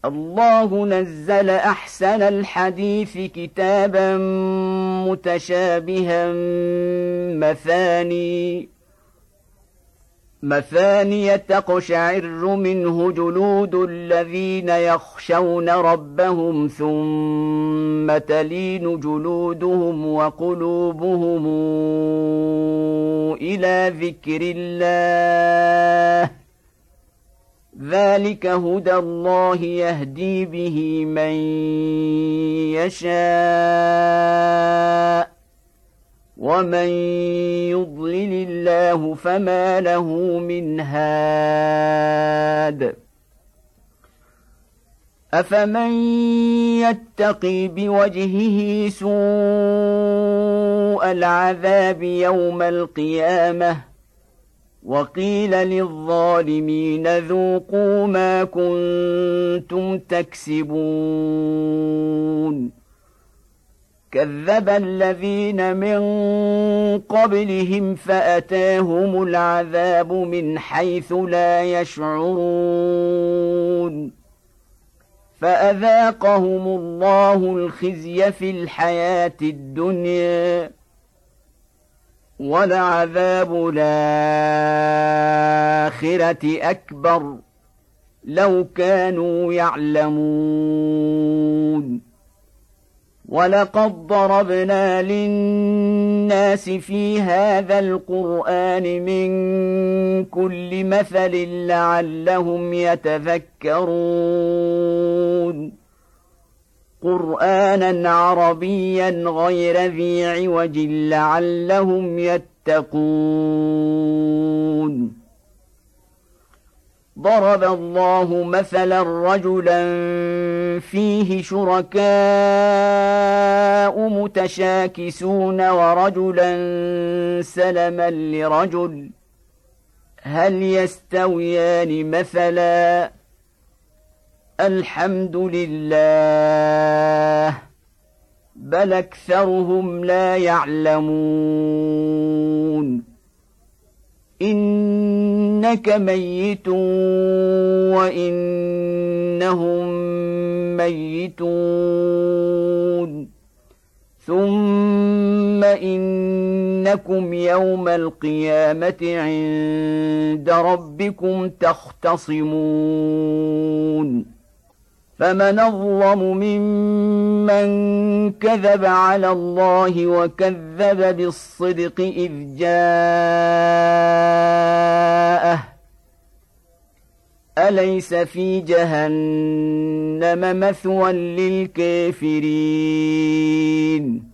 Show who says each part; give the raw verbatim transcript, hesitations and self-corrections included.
Speaker 1: الله نزل أحسن الحديث كتابا متشابها مثاني مثانية تقشعر منه جلود الذين يخشون ربهم ثم تلين جلودهم وقلوبهم إلى ذكر الله ذلك هدى الله يهدي به من يشاء ومن يضلل الله فما له من هاد أفمن يتقي بوجهه سوء العذاب يوم القيامة وقيل للظالمين ذوقوا ما كنتم تكسبون كذب الذين من قبلهم فأتاهم العذاب من حيث لا يشعرون فأذاقهم الله الخزي في الحياة الدنيا ولعذاب الآخرة أكبر لو كانوا يعلمون ولقد ضربنا للناس في هذا القرآن من كل مثل لعلهم يتذكرون قرآنا عربيا غير ذي عوج لعلهم يتقون ضرب الله مثلا رجلا فيه شركاء متشاكسون ورجلا سلما لرجل هل يستويان مثلا الحمد لله بل أكثرهم لا يعلمون إنك ميت وإنهم ميتون ثم إنكم يوم القيامة عند ربكم تختصمون فمن أظلم ممن كذب على الله وكذب بالصدق إذ جاءه أليس في جهنم مثوى للكافرين